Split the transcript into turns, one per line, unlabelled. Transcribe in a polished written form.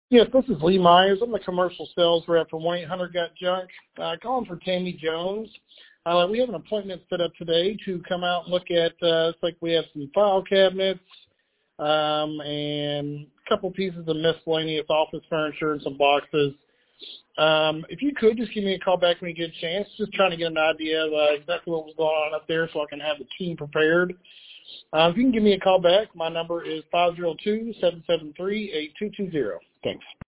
Yes, this is Lee Myers. I'm the commercial sales rep for 1-800-GOT-JUNK. Calling for Tammy Jones. We have an appointment set up today to come out and look at, it's like we have some file cabinets and a couple pieces of miscellaneous office furniture and some boxes. If you could, just give me a call back when you get a chance. Just trying to get an idea of exactly what was going on up there so I can have the team prepared. If you can give me a call back, my number is 502-773-8220. Thanks.